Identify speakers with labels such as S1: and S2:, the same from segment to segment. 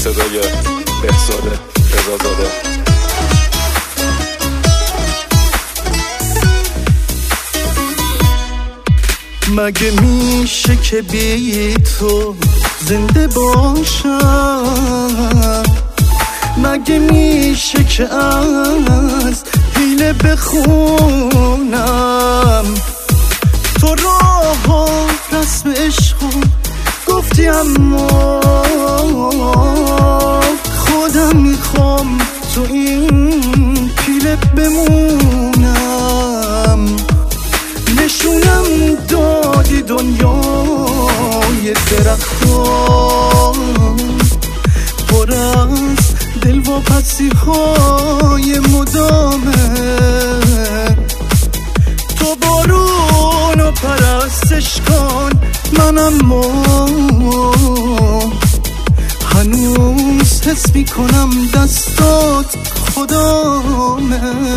S1: صدای بهزاد رضازاده.
S2: مگه میشه که بی تو زنده باشم؟ مگه میشه که از حیله بخونم؟ تو راه و رسم عشق گفتی اما خودم میخوام تو این پیله بمونم. نشونم دادی دنیای درختان پر از دلواپسی های مدامه. تو بارون و پرستش کن منم هنوز حس میکنم دستات خدامه.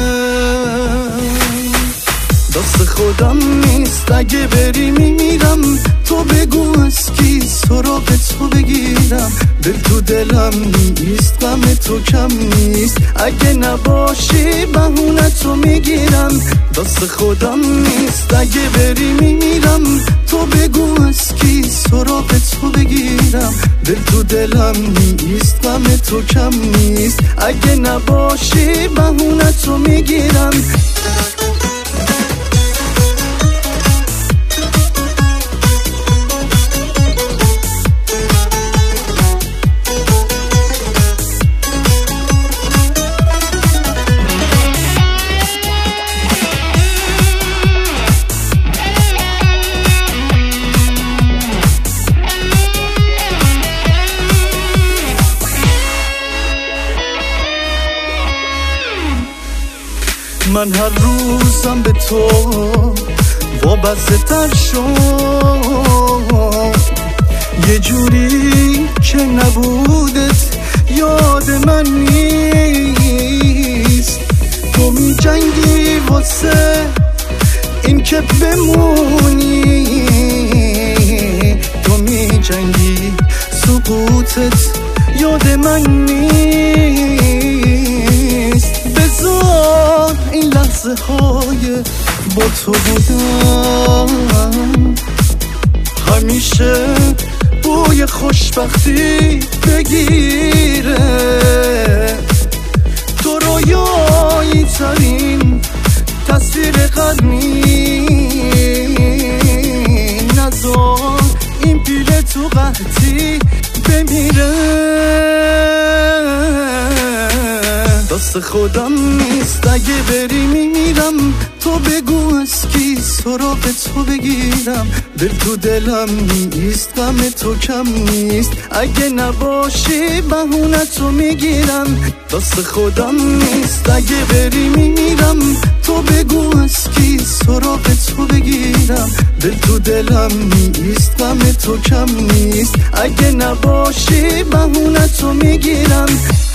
S2: دست خودم نیست اگه بری میمیرم. تو بگو از کی سراغ تو بگیرم؟ دل تو دلم نیست غم تو کم نیست. اگه نباشی بهونه تو میگیرم. دست خودم نیست اگه بری میمیرم. تو بگو از کی سراغ تو بگیرم؟ دل تو دلم نیست غم تو کم نیست. اگه نباشی بهونه تو میگیرم. من هر روزم به تو وابسته تر شد. یه جوری که نبودت یاد من نیست. تو می جنگی واسه این که بمونی. تو می جنگی سقوطت یاد من نیست. بذار این لحظه های با تو بودم همیشه بوی خوشبختی بگیره. تو رویایی ترین تصویر قدمی. نذار این پیله تو قحطی بمیره. دست خودم نیست اگه بری میمیرم. تو بگو از کی سراغ تو بگیرم؟ دل تو دلم نیست غم تو کم نیست. اگه نباشی بهونه تو میگیرم. دست خودم نیست اگه بری میمیرم. تو بگو از کی سراغ تو بگیرم؟ دل تو دلم نیست غم تو کم نیست. اگه نباشی بهونه تو میگیرم.